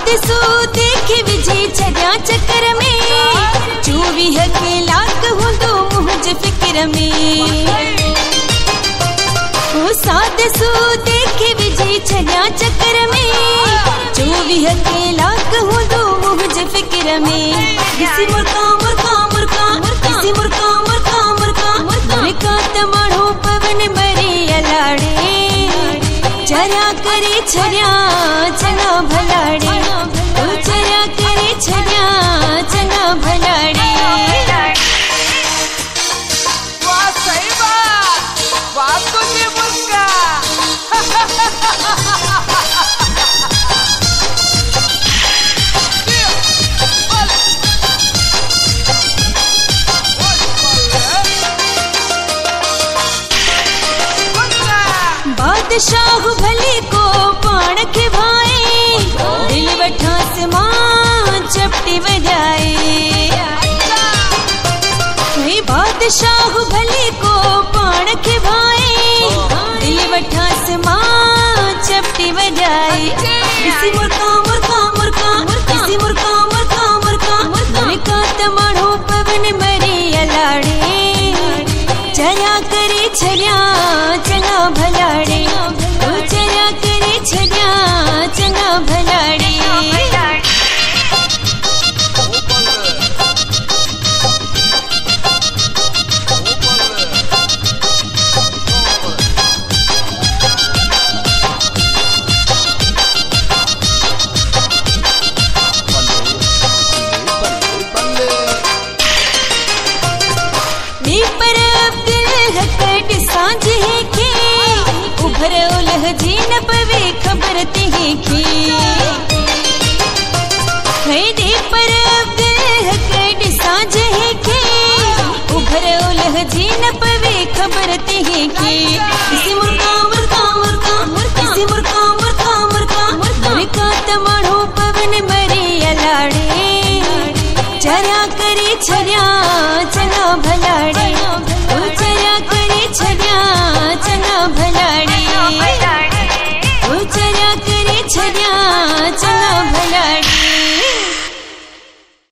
सादसू देखे विझी छॾिया चक्कर में 24 कलाक हूंदो मुंहिंजे फिक्र में सादसू देखे विझी छॾिया चक्कर में 24 कलाक हूंदो मुंहिंजे फिक्र में किसी मुर्का मुर्का मुर्का किसी मुर्का मुर्का मुर्का मुर्का त माण्हू पवन मरी अलाड़े चरिया करे छॾिया चङा भलाड़े चरिया करे छॾिया चङा भलाड़े वाह सही बात तुझे मुस्का बादशाह भले को पाण के भाए दिल वठा से मां चपटी बजाए बादशाह भले को पाण के भाए दिल वठा से मां चपटी बजाए किसी मुर्का मुर्का मुर्का किसी मुर्का मुर्का मुर्का मुर्का त माण्हू पवन मरी अलाड़े चरिया करे छॾिया चङा भलाड़े चरिया करे छॾिया चङा भलाड़े सांझ है के उभर उलह जी न पवे खबर तिहे की खैदे पर कट सांझ है के उभर उलह जी न पवे खबर तिहे की किसी मुर्का मुर्का मुर्का किसी मुर्का मुर्का मुर्का मुर्का त माण्हू पवन मरी अलाड़े चरिया करे छॾिया